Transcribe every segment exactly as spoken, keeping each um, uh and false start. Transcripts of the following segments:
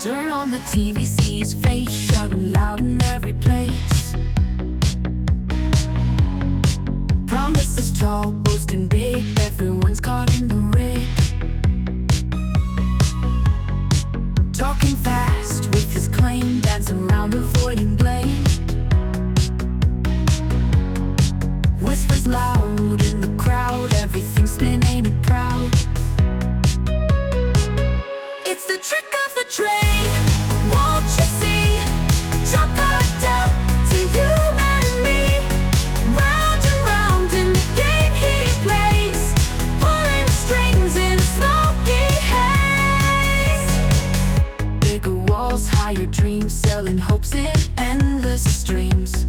Turn on the T V, see his face shouting loud in every place. Promises tall, boasting big, everyone's caught in the rig. Talking fast with his claim, dancing around avoiding blame. Whispers loud in the crowd, everything's spinning and proud. It's the trick of the trade, won't you see? Trump cartel to you and me. Round and round in the game he plays, pulling strings in a smoky haze. Bigger walls, higher dreams, selling hopes in endless streams.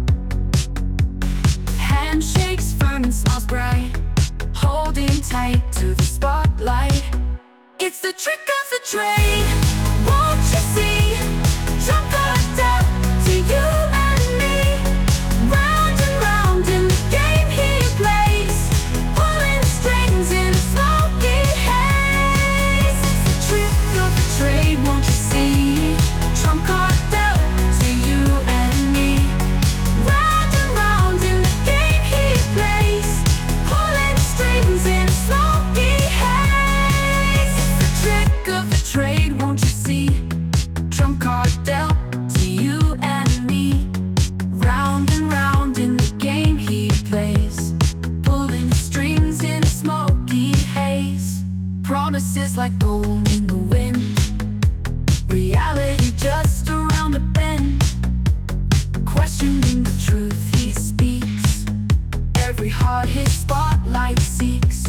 Handshakes firm and smiles bright, holding tight to the spotlight. It's the trick of the trade, won't you see? Trump cartel to you and me. Round and round in the game he plays, pulling strings in a smoky haze. It's the trick of the trade, won't you see? Trump cartel to you and me. Round and round in the game he plays, pulling strings in a smoky haze. Trick of the trade, won't you see? Trump cartel to you and me. Round and round in the game he plays, pulling strings in a smoky haze. Promises like gold in the wind, reality just around the bend. Questioning the truth he speaks, every heart his spotlight seeks.